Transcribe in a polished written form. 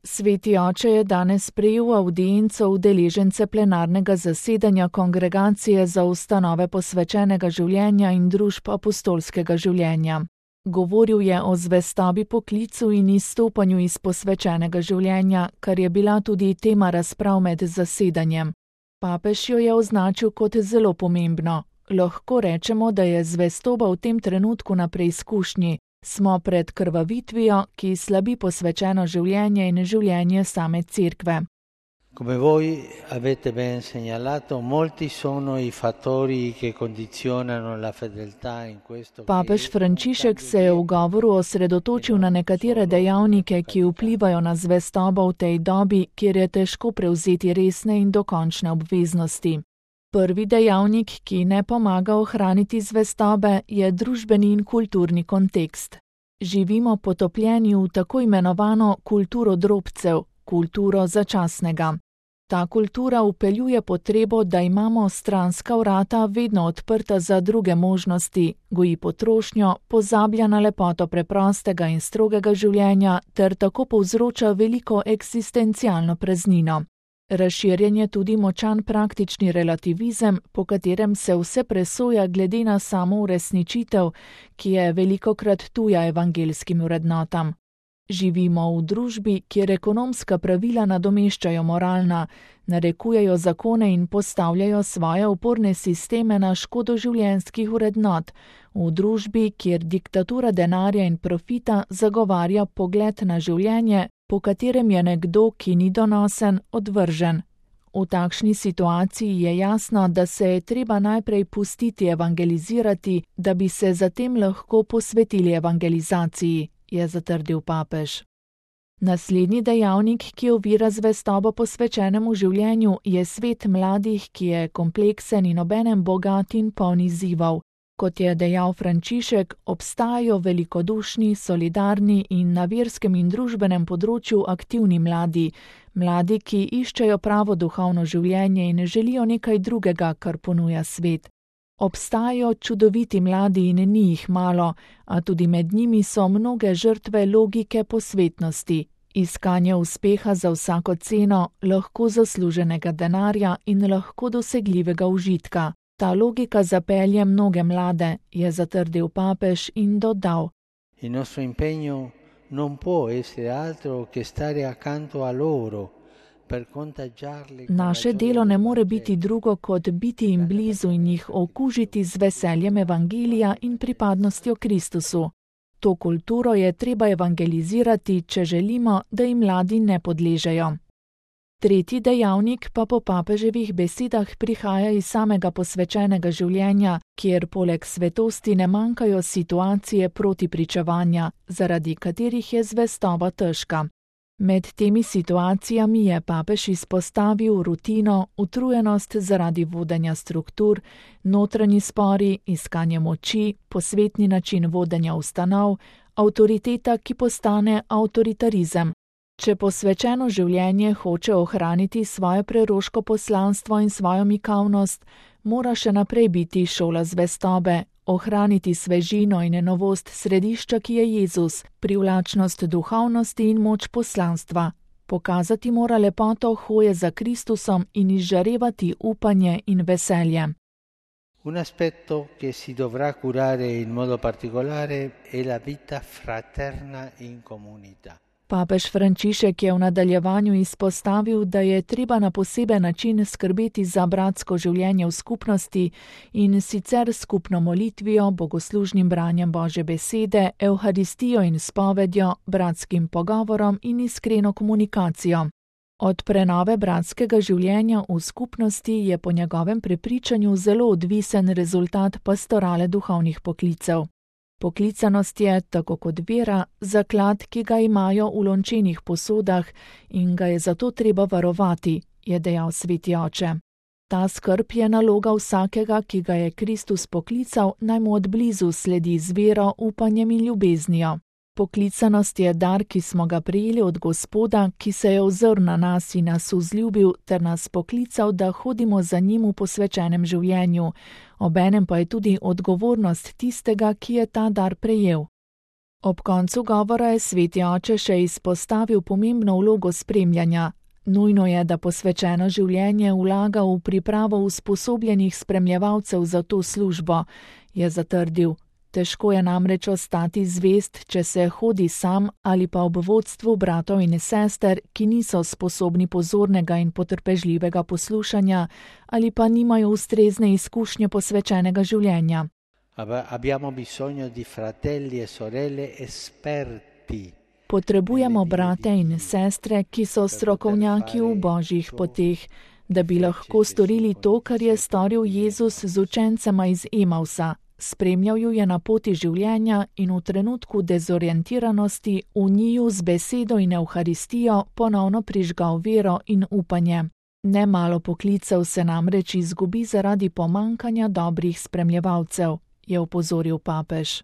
Sveti oče je danes sprejel avdienco udeležence plenarnega zasedanja Kongregacije za ustanove posvečenega življenja in družb apostolskega življenja. Govoril je o zvestobi poklicu in izstopanju iz posvečenega življenja, kar je bila tudi tema razprav med zasedanjem. Papež jo je označil kot zelo pomembno. Lahko rečemo, da je zvestoba v tem trenutku na preizkušnji. Smo pred krvavitvijo, ki slabi posvečeno življenje in življenje same cerkve. Come voi avete ben segnalato, molti sono i fattori che condizionano la fedeltà in questo. Papež Frančišek se je v govoru osredotočil na nekatere dejavnike, ki vplivajo na zvestobo v tej dobi, kjer je težko prevzeti resne in dokončne obveznosti. Prvi dejavnik, ki ne pomaga ohraniti zvestobe, je družbeni in kulturni kontekst. Živimo potopljeni v tako imenovano kulturo drobcev, kulturo začasnega. Ta kultura vpeljuje potrebo, da imamo stranska vrata vedno odprta za druge možnosti, goji potrošnjo, pozablja na lepoto preprostega in strogega življenja ter tako povzroča veliko eksistencialno praznino. Razširjen je tudi močan praktični relativizem, po katerem se vse presoja glede na samo uresničitev, ki je velikokrat tuja evangelskim vrednotam. Živimo v družbi, kjer ekonomska pravila nadomeščajo moralna, narekujejo zakone in postavljajo svoje oporne sisteme na škodo življenjskih vrednot, v družbi, kjer diktatura denarja in profita zagovarja pogled na življenje, po katerem je nekdo, ki ni donosen, odvržen. V takšni situaciji je jasno, da se je treba najprej pustiti evangelizirati, da bi se zatem lahko posvetili evangelizaciji, je zatrdil papež. Naslednji dejavnik, ki ovira zvestobo posvečenemu življenju, je svet mladih, ki je kompleksen in obenem bogat in poln izzivov. Kot je dejal Frančišek, obstajajo velikodušni, solidarni in na verskem in družbenem področju aktivni mladi, ki iščejo pravo duhovno življenje in želijo nekaj drugega, kar ponuja svet. Obstajajo čudoviti mladi in ni jih malo, a tudi med njimi so mnoge žrtve logike posvetnosti, iskanje uspeha za vsako ceno, lahko zasluženega denarja in lahko dosegljivega užitka. Ta logika zapelje mnoge mlade, je zatrdil papež in dodal. Il nostro impegno non può essere altro che stare accanto a loro. Naše delo ne more biti drugo, kot biti jim blizu in jih okužiti z veseljem evangelija in pripadnostjo Kristusu. To kulturo je treba evangelizirati, če želimo, da jim mladi ne podležejo. Tretji dejavnik pa po papeževih besedah prihaja iz samega posvečenega življenja, kjer poleg svetosti ne manjkajo situacije protipričevanja, zaradi katerih je zvestoba težka. Med temi situacijami je papež izpostavil rutino, utrujenost zaradi vodenja struktur, notranji spori, iskanje moči, posvetni način vodenja ustanov, avtoriteta, ki postane avtoritarizem. Če posvečeno življenje hoče ohraniti svoje preroško poslanstvo in svojo mikavnost, mora še naprej biti šola zvestobe, ohraniti svežino in novost središča, ki je Jezus, privlačnost duhovnosti in moč poslanstva. Pokazati mora lepoto hoje za Kristusom in izžarevati upanje in veselje. Un aspetto che si dovrà curare in modo particolare è la vita fraterna in comunità. Papež Frančišek je v nadaljevanju izpostavil, da je treba na poseben način skrbeti za bratsko življenje v skupnosti in sicer skupno molitvijo, bogoslužnim branjem Božje besede, evharistijo in spovedjo, bratskim pogovorom in iskreno komunikacijo. Od prenove bratskega življenja v skupnosti je po njegovem prepričanju zelo odvisen rezultat pastorale duhovnih poklicev. Poklicanost je, tako kot vera, zaklad, ki ga imajo v lončenih posodah in ga je zato treba varovati, je dejal sveti oče. Ta skrb je naloga vsakega, ki ga je Kristus poklical, naj mu od blizu sledi z vero, upanjem in ljubeznijo. Poklicanost je dar, ki smo ga prejeli od Gospoda, ki se je ozrl na nas in nas vzljubil ter nas poklical, da hodimo za njim v posvečenem življenju, obenem pa je tudi odgovornost tistega, ki je ta dar prejel. Ob koncu govora je sveti oče še izpostavil pomembno vlogo spremljanja. Nujno je, da posvečeno življenje vlaga v pripravo usposobljenih spremljevalcev za to službo, je zatrdil. Težko je namreč ostati zvest, če se hodi sam ali pa ob vodstvu bratov in sester, ki niso sposobni pozornega in potrpežljivega poslušanja ali pa nimajo ustrezne izkušnje posvečenega življenja. Abbiamo bisogno di fratelli e sorelle esperti. Potrebujemo brate in sestre, ki so strokovnjaki v božjih poteh, da bi lahko storili to, kar je storil Jezus z učencema iz Emausa. Spremljal ju je na poti življenja in v trenutku dezorientiranosti v njiju z besedo in evharistijo ponovno prižgal vero in upanje. Nemalo poklicev se namreč izgubi zaradi pomankanja dobrih spremljevalcev, je opozoril papež.